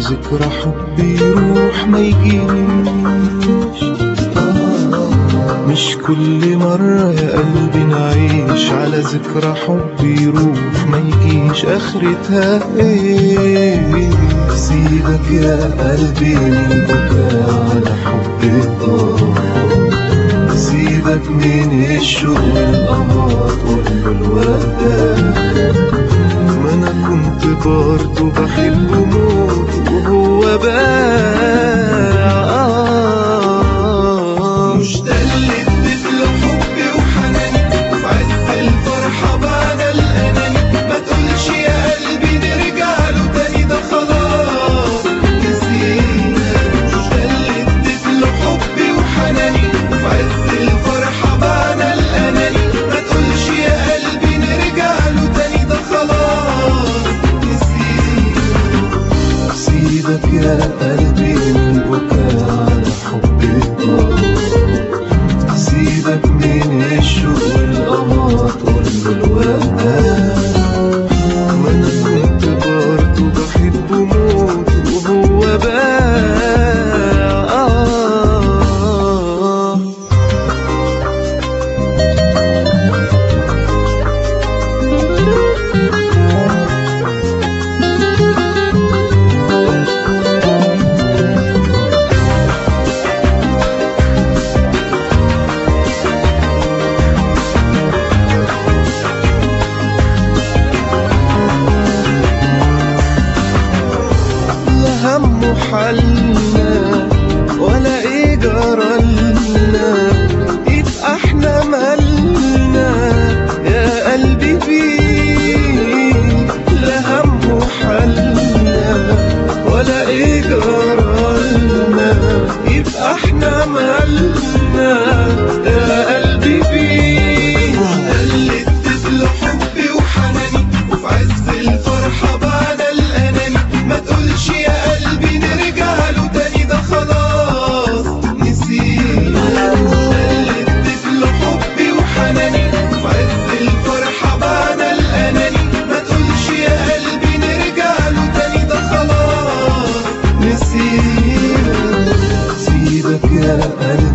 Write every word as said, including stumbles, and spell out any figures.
ذكرى حب يروح ما يجيش. مش كل مرة يا قلبي نعيش على ذكرى حب يروح ما يجيش، اخرتها ايه؟ سيبك يا قلبي من البكاء على حب الضار، سيبك من الشوق والقمر كله الوداع. ما انا كنت برضه بحبه موت وهو باع. مش ده اللي اديتله حبي وحناني وفي عز الفرحة بعد الأناني، ما تقولش يا قلبي نرجع له تاني ده خلاص نسينا. مش ده اللي اديتله حبي وحناني وفي عز الفرحة بعد الأناني، ما تقولش يا قلبي نرجع له تاني ده خلاص نسينا. سيبك يا قلبي من البكاء على حب الضار، سيبك من الشوق والقمر كله الوداع. ما انا كنت برضه بحبه موت وهو باع. همه حلنا ولا ايه جرالنا، يبقى احنا مالنا يا قلبي بيه. لا همه حلنا ولا ايه جرالنا، يبقى احنا مالنا يا قلبي بيه. ده اللي اديتله حبي وحناني وفي عز الفرحة بعد الأناني، ما تقولش يا قلبي نرجع له تاني ده خلاص نسينا. ده اللي اديتله حبي وحناني وفي عز الفرحة بعد الأناني، ما تقولش يا قلبي نرجع له تاني ده خلاص نسينا. سيبك يا قلبي